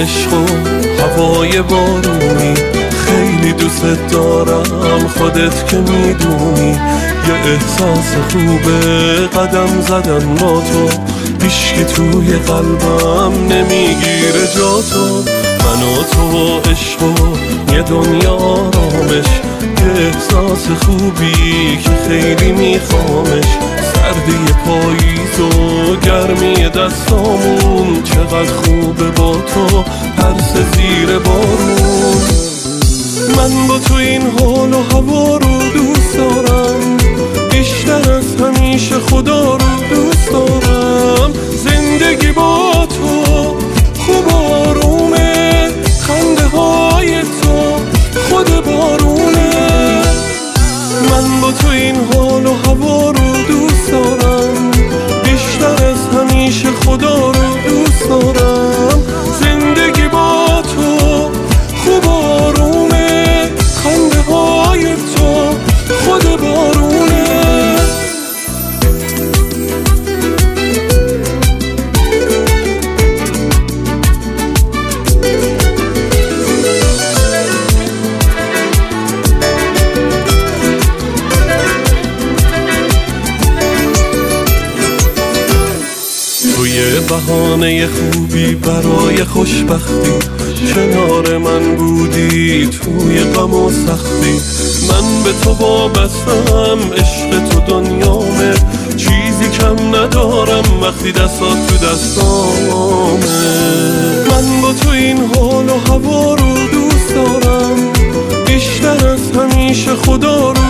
عشق و هوای بارونی، خیلی دوست دارم خودت که میدونی. یه احساس خوبه قدم زدن با تو، هیچکی توی قلبم نمیگیره جا تو. من و تو عشق و یه دنیا آرامش، یه احساس خوبی که خیلی میخوامش. سردی پاییز و گرمی دستامون، چقدر خوبه با تو پرس زیر بارون. من با تو این حال و هوا رو دوست دارم، بیشتر از همیشه خدا رو دوست دارم. زندگی با تو خوب آرومه، خنده های تو خود بارونه. من با تو این حال و هوا رو دوست دارم، بیشتر از همیشه خدا رو دوست دارم. زندگی با تو خوب آرومه، خنده های تو خود بارونه. توی بهانه خوبی برای خوشبختی، کنار من بودی توی غم و سختی. من به تو وابستم، عشق تو دنیامه، چیزی کم ندارم وقتی دستات تو دستامه. من با تو این حال و هوا رو دوست دارم، بیشتر از همیشه خدا رو